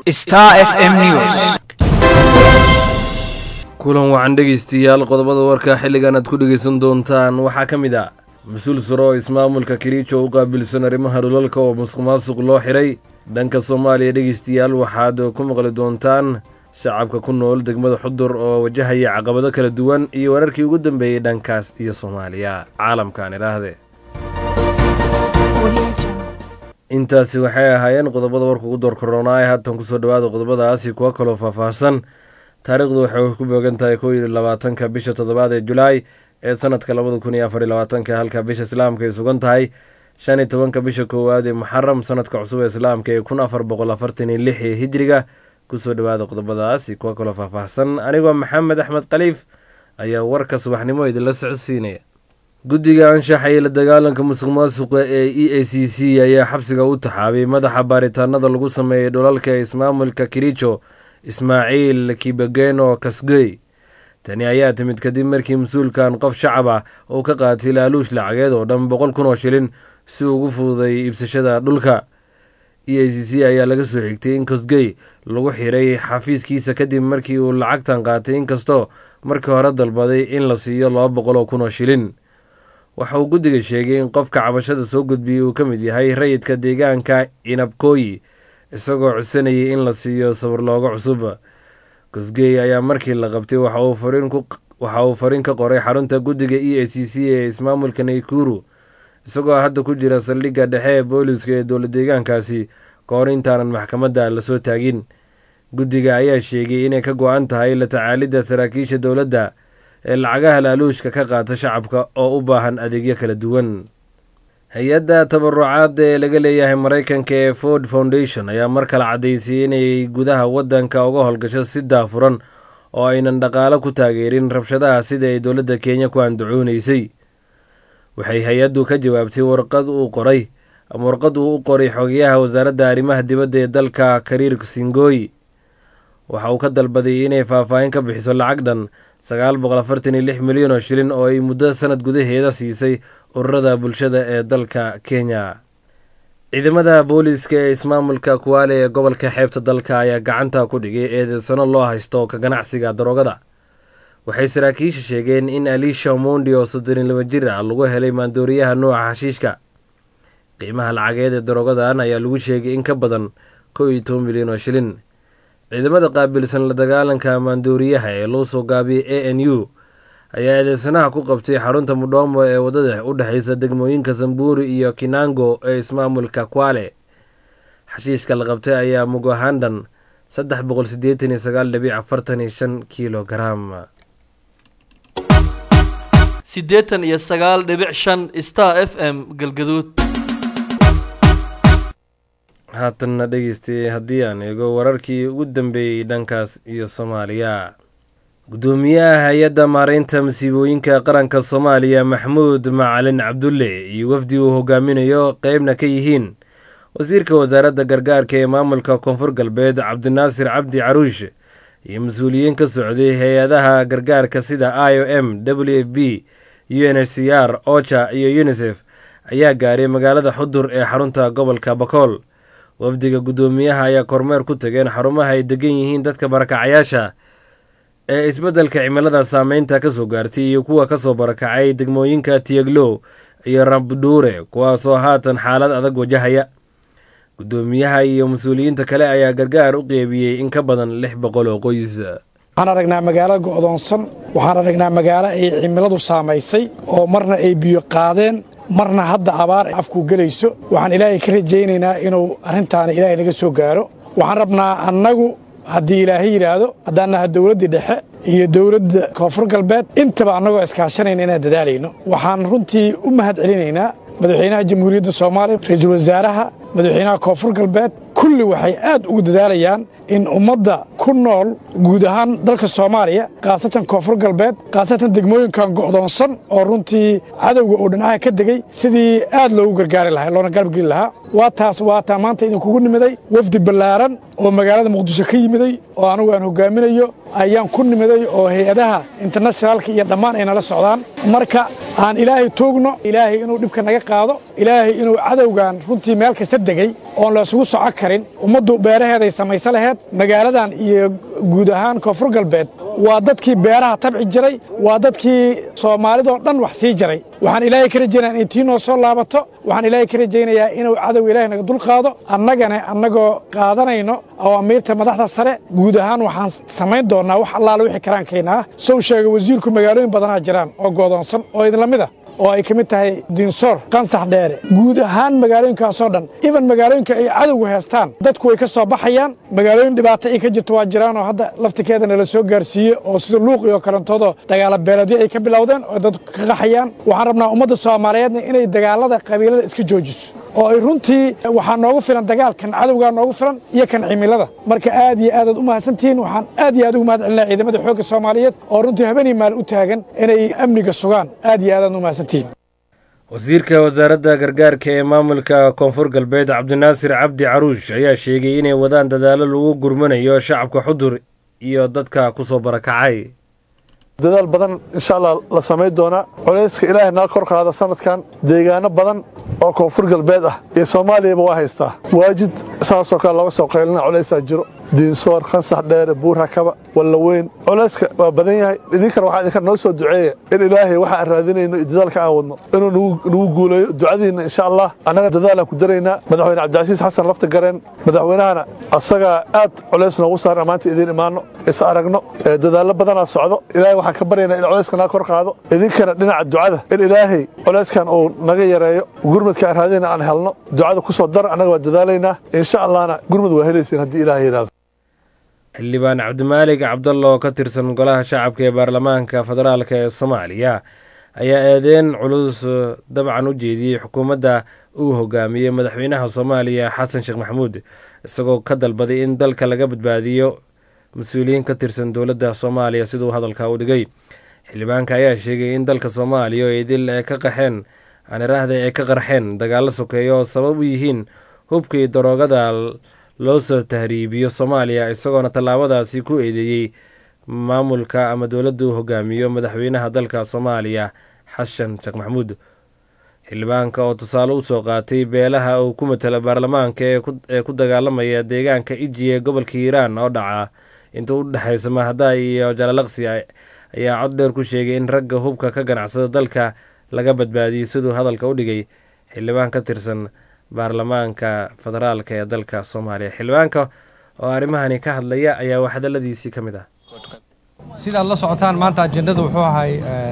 Star FM News. kulan wacan dhegeystayaal qodobada warka xilligan aad ku dhegeysan doontaan waxaa ka mid ah mas-uul sare oo ismaamulka Kericho u qaabilsan arrimaha dhulalka oo musuqmaasuq loo xiray dhanka Soomaaliya. dhegeystayaal waxaad ku maqli doontaan shacabka ku nool degmada Xudur oo wajahaya caqabado kala duwan iyo wararkii ugu dambeeyay dhankaas iyo Soomaaliya caalamkan iraahde. intaasi waxay ahaayeen qodobada warka ugu door koronaay haatan kusoo dhawaada qodobadaasi kuwa kaloo faahfaahsan. taariikhdu waxay ku boogan tahay 21 bisha 7 ee Julaay ee sanadka 2024 halka bisha Islaamka ay sugan tahay 15 bisha koowaad ee Muharram sanadka cusub ee Islaamka ee 1446 Hijriga. kusoo dhawaada qodobadaasi kuwa kaloo faahfaahsan. anigoo Maxamed Axmed Khaliif ayaa warka subaxnimo idin la socodsiinaya. guddiga anshaxa iyo la dagaalanka musuqmaasuqa ee EACC ayaa xabsiga u taxaabay madaxa baaritaanada lagu sameeyay dhulalka ee ismaamulka Kericho Ismaaciil Kibageno Kasgey. tani ayaa timid kadib markii mas-uulkan qof shacab ah oo ka qaatay laaluush lacageed oo dhan 100,000 shilin si ugu fududay iibsashada dhulka. EACC ayaa laga soo xigtay in Kasgey lagu xiray xafiiskiisa kadib markii uu lacagtan qaatay inkastoo markii hore dalbaday in la siiyo 200,000 shilin. waxa uu guddiga sheegay in qofka cabashada soo gudbiyey uu ka mid yahay rayidka deegaanka Inabkoyi isagoo codsanayay in la siiyo sawir looga cusub. Kasgey ayaa markii la qabtay waxa uu fariin ka qoray xarunta guddiga EACC ee ismaamulka Nakuru isagoo hadda ku jira saldhigga dhexe ee booliska ee dowlad deegaankaasi ka hor intaanan maxkamadda la soo taagin. guddiga ayaa sheegay inay ka go-an tahay la tacaalidda saraakiisha dowladda ee lacagaha laaluushka ka qaata shacabka oo u baahan adeegyo kala duwan. hay-adda tabarucaad ee laga leeyahay Mareykanka ee Ford Foundation ayaa mar kale caddaysay inay gudaha waddanka uga howlgasho si daafuran oo aynan dhaqaale ku taageerin rabshadaha sida ay dowladda Kenya ku andacoonaysay. waxay hay-addu ka jawaabtay warqad uu u qoray xogayaha wasaaradda arrimaha dibadda ee dalka Kariir Singoi. waxa uu ka dalbaday inay faahfaahin ka bixiso lacag dhan 946 milyan oo shilin oo ay muddo sanad gudaheeda siisay ururada bulshada ee dalka Kenya. ciidamada booliska ee ismaamulka Kwale ee gobolka xeebta dalka ayaa gacanta ku dhigay eedeysano loo haysto ka ganacsiga daroogada. waxay saraakiisha sheegeen in Alicia Mondi oo 32 jir ah lagu helay maandooriyaha nooca xashiishka. qiimaha lacageed ee daroogadan ayaa lagu sheegay in ka badan 12 milyan oo shilin. ciidamada qaabilsan la dagaalanka maandooriyaha ee loo soo gaabiyay ANU ayaa eedeysanaha ku qabtay xarunta Mudomo ee wadada u dhaxaysa degmooyinka Samburu iyo Kinango ee ismaamulka Kwale. xashiishka la qabtay ayaa mug ahaan dhan 389.45 kilogram. 89.5 Star FM Galgaduud. haatanna dhegeystay haddii aan eego wararkii ugu dambeeyey dhankaas iyo Soomaaliya. gudoomiyaha hay-adda maareynta masiibooyinka qaranka Soomaaliya Maxamuud Macalin Cabdulle iyo wafdi uu hogaaminayo qaybna ka yihiin wasiirka wasaaradda gargaarka ee maamulka Koonfur Galbeed Cabdinaasir Cabdi Caruush iyo mas-uuliyiin ka socday hay-adaha gargaarka sida IOM, WFP, UNHCR, OCHA iyo UNICEF ayaa gaaray magaalada Xudur ee xarunta gobolka Bakool. wafdiga gudoomiyaha ayaa kormeer ku tageen xarumaha ay degan yihiin dadka barakacayaasha ee isbeddelka cimilada saameynta ka soo gaartay iyo kuwa ka soo barakacay degmooyinka Tieglow iyo Rabduure kuwaasoo haatan xaalad adag wajahaya. gudoomiyaha iyo mas-uuliyiinta kale ayaa gargaar u qeybiyey in ka badan 600 oo qoys. waxaan aragnaa magaalo go'doonsan, waxaan aragnaa magaalo ay cimiladu saamaysay oo marna ay biyo qaadeen marna hadda abaar afku gelayso. waxaan ilaahay ka rajaynaynaa inuu arrintaana ilaahay naga soo gaaro. waxaan rabnaa annagu haddii ilaahay yidhaahdo haddaan nahay dowladdii dhexe iyo dowladda Koonfur Galbeed intaba annagoo iskaashanayna inaan dadaalayno. waxaan runtii u mahad celinaynaa madaxweynaha jamhuuriyadda Soomaaliya, ra'iisul wasaaraha, madaxweynaha Koonfur Galbeed kulli waxay aad ugu dadaalayaan in ummadda ku nool guud ahaan dalka Soomaaliya qaasatan Koonfur Galbeed qaasatan degmooyinkan go'doonsan oo runtii cadawga oo dhinaca ka degay sidii aad loogu gargaari lahaa loona garab gelin lahaa. waa taa maanta idinkugu nimiday wafdi ballaaran oo magaalada muqdisho ka yimiday oo anigu aan hogaaminayo ayaan ku nimiday oo hay-adaha internationalka iyo dhammaan ay nala socdaan marka aan ilaahay toogno ilaahay inuu dhibka naga qaado ilaahay inuu cadowgan runtii meel kasta degay oon la isugu soco karin ummaddu beeraheeday samaysa laheed magaaladan iyo guud ahaan koonfur galbeed waa dadkii beeraha tabci jiray waa dadkii soomaalidoo dhan wax sii jiray waxaan ilaahay ka rajaynayaa in tii noo soo laabato waxaan ilaahay ka rajaynayaa inuu cadow ilaahay naga dul qaado annagoo qaadanayno awaamiirta madaxda sare guud ahaan waxaan samayn doonnaa wax allaale wixii karaankeenna ah sow sheega wasiirku magaalooyin badanaa jiraan oo goodoonsan oo idinla mid ah oo ay ka mid tahay diinsoor qansax dheere guud ahaan magaalooyinkaasoo dhan even magaalooyinka ay cadowgu heestaan dadku way ka soo baxayaan magaalooyin dhibaato ay ka jirto waa jiraan oo hadda laftikeedana la soo gaarsiiyey oo sida luuqi oo kalantoodoo dagaala beeleedyo ay ka bilowdeen oo dadku ka qaxayaan waxaan rabnaa ummadda soomaaliyeedna inay dagaalada qabiilada iska joojiso oo ay runtii waxaa noogu filan dagaalkan cadowgaa noogu filan iyo kan cimilada marka aad iyo aadaad u mahadsantihiin waxaan aad iyo aad ugu mahad celinaa ciidamada xoogga soomaaliyeed oo runtii habeenii maal u taagan inay amniga sugaan aad iyo aadaad u mahadsantihiin wasiirka wasaaradda gargaarka ee maamulka koonfur galbeed cabdinaasir cabdi caruush ayaa sheegay inay wadaan dadaalo lagu gurmanayo shacabka xudur iyo dadka ku soo barakacay dadaal badan insha allah la samayn doonaa culayska ilaahay naga kor qaada sanadkan deegaano badan oo koonfur galbeed ah iyo soomaaliyaba waa haystaa waajid saasoo kale looga soo qaylina culaysaa jiro diinsoor qansax dheere buur hakaba wallaweyn culayska waa badan yahay idinkana waxaa idinka noo soo duceeya in ilaahay waxa aan raadinayno iyo dadaalka aan wadno inuu nagu guuleeyo ducadiinna insha allah annaga dadaalaan ku daraynaa madaxweyne cabdicasiis xasan lafta gareen madaxweynahana asagaa aad culays noogu saar ammaanta idiin imaanno is aragno dadaallo badanaa socdo ilaahay waxaan ka baryaynaa in culayska naga kor qaado idinkana dhinaca ducada in ilaahay culayskan uu naga yareeyo gurmadka aan raadinayna aan helno ducada ku soo dar annaga waa dadaalaynaa insha allahna gurmad waa helaysiin haddii ilaahay yidhaahdo xildhibaan cabdimaalig cabdalla oo ka tirsan golaha shacabka ee baarlamaanka federaalka ee soomaaliya ayaa eedeyn culus dabcan u jeediyey xukuumadda uu hogaamiyey madaxweynaha soomaaliya xasan sheekh maxamuud isagoo ka dalbaday in dalka laga badbaadiyo mas-uuliyiin ka tirsan dowladda soomaaliya siduu hadalka u dhigay xildhibaanka ayaa sheegay in dalka soomaaliya oo idil ay ka qaxeen aaniraahda ay ka qarxeen dagaallo sokeeya oo sabab u yihiin hubkii daroogada loo soo tahriibiyo soomaaliya isagoona tallaabadaasi ku eedeeyey maamulka ama dowladda uu hogaamiyo madaxweynaha dalka soomaaliya xasan sheekh maxamuud xildhibaanka oo tusaale u soo qaatay beelaha uu ku matala baarlamaanka ee ku dagaalamaya deegaanka iji ee gobolka hiiraan oo dhaca inta u dhexaysa mahadaay iyo jalalaqsi ayaa cod dheer ku sheegay in ragga hubka ka ganacsada dalka laga badbaadiyey siduu hadalka u dhigay xildhibaan ka tirsan baarlamaanka federaalka ee dalka soomaaliya xildhibaanka oo arrimahani ka hadlaya ayaa wax hadaladiisii ka mid ah sidaad la socotaan maanta ajendada wuxuu ahay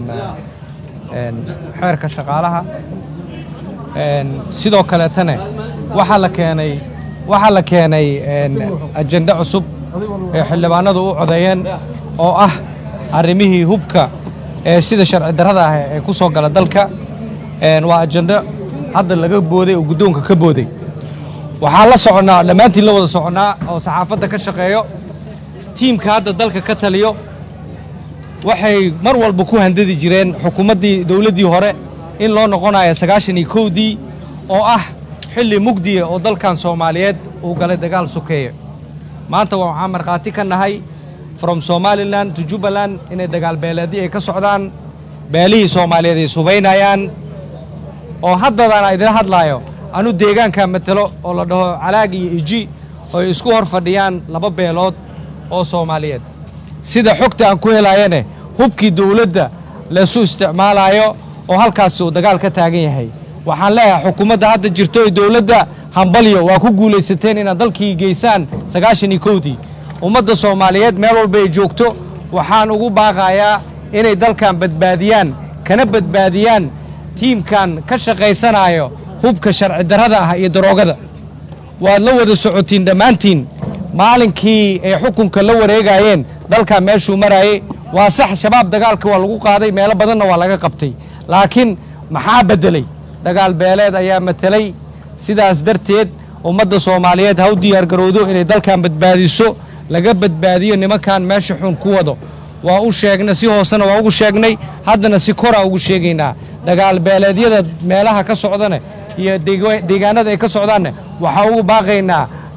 xeerka shaqaalaha sidoo kaleetana waxaa la keenay ajende cusub ee xildhibaanadu u codeeyeen oo ah arrimihii hubka ee sida sharci darrada ah ee ku soo gala dalka waa ajende hadda laga booday oo guddoonka ka booday waxaa la soconnaa dhammaantiin la wada soconnaa oo saxaafadda ka shaqeeyo tiimka hadda dalka ka taliyo waxay mar walba ku handadi jireen xukuumaddii dawladdii hore in loo noqonayo 91dii oo ah xilli mugdiya oo dalkan Soomaaliyeed uu galay dagaal sokeeye maanta waxaan marqaati ka nahay from Somaliland to Jubaland inay dagaal beeleedii ay ka socdaan beelihii Soomaaliyeed ay subaynayaan oo haddana idin hadlaayo anu deegaanka matalo oo la dhaho Calaag iyo Iji oo isku hor fadhiyaan laba beelood oo Soomaaliyeed sida xogta aan ku helaayeen hubkii dawladda la soo isticmaalayo oo halkaas uu dagaal ka taagan yahay waxaan leeyahay xukuumadda hadda jirto ee dawladda hambalyo waa ku guulaysateen inaad dalkii geysaan 91dii ummadda Soomaaliyeed meel walba ay joogto waxaan ugu baaqayaa inay dalkan badbaadiyaan kana badbaadiyaan tiimkan ka shaqaysanayo hubka sharci darrada ah iyo daroogada waad la wada socotiin dhammaantiin maalinkii ay xukunka la wareegayeen dalka meeshuu marayay waa sax shabaab dagaalka waa lagu qaaday meelo badanna waa laga qabtay laakiin maxaa bedelay dagaal beeleed ayaa matalay sidaas darteed ummadda Soomaaliyeed ha u diyaar garowdo inay dalkan badbaadiso laga badbaadiyo nimankan meesha xun ku wado waa u sheegnay si hoosana waa ugu sheegnay haddana si kora ugu sheegaynaa dagaal beeleedyada meelaha ka socdana iyo deegaanada ay ka socdaan waxa ugu baaqaynaa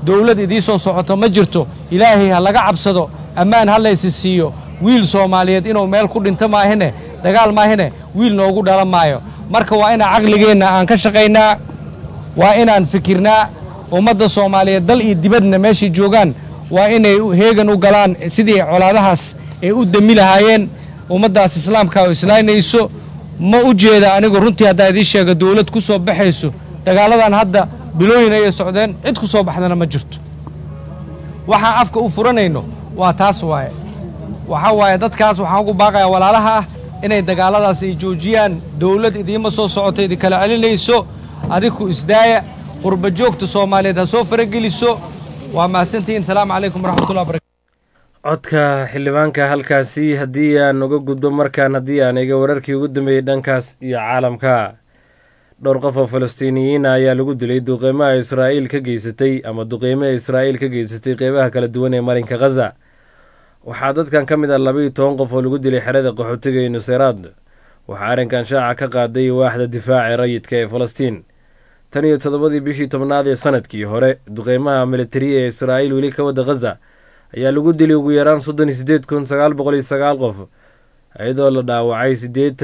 dawlad idii soo socoto ma jirto ilaahay ha laga cabsado ammaan ha laysi siiyo wiil Soomaaliyeed inuu meel ku dhinto maahine dagaal maahine wiil noogu dhalan maayo marka waa inaan caqligeenna aan ka shaqaynaa waa inaan fikirnaa ummadda Soomaaliyeed dal iyo dibadna meeshii joogaan waa inay heegan u galaan sidii colaadahaas ay u dami lahaayeen ummaddaas islaamka oo islaynayso ma u jeeda anigu runtii hadda idin sheega dawlad ku soo baxayso dagaaladan hadda bilooyin ay socdeen cid ku soo baxdana ma jirto waxa afka u furanayno waa taas waaye dadkaas waxaan ugu baaqayaa walaalaha ah inay dagaaladaas ay joojiyaan dawlad idiima soo socotay idin kala celinayso adigu isdaaya qurba joogta Soomaaliyeed ha soo farageliso waa mahadsantihiin salaamu calaykum waraxmatullahi wabarakatuh codka xildhibaanka halkaasi haddii aan uga gudbo markaan haddii aan iga wararkii ugu dambeeyey dhankaas iyo caalamka dhowr qof oo falastiiniyiin ayaa lagu dilay duqeymaha Israa'iil ka geysatay ama duqeymaha Israa'iil ka geysatay qeybaha kala duwan ee marinka Gaza waxaa dadkan ka mid ah 12 qof oo lagu dilay xerada qaxootiga ee Nusayraad waxaa arrinkan shaaca ka qaaday waaxda difaaca rayidka ee Falastiin tan iyo 7 bishii 10 ee sanadkii hore duqeymaha militariga ee Israa'iil weli ka wada Gaza ayaa lagu dilay ugu yaraan 38909 qof iyadoo la dhaawacay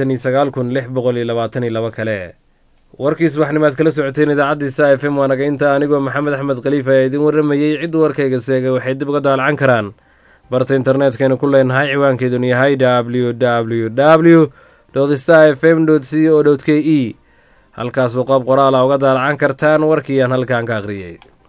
89622 kale warkiis waxnimaad kala socoteen idaacadda FM waanaga inta anigoo Maxamed Axmed Khalifa ee idin waramayay cid warkayga seegay waxay dib uga daalcan karaan barta internetka ku leenahay ciwaankeedu yahay www.starfm.co.ke halkaas oo qoraal uga daalcan kartaan warkii aan halkaan ka aqriyay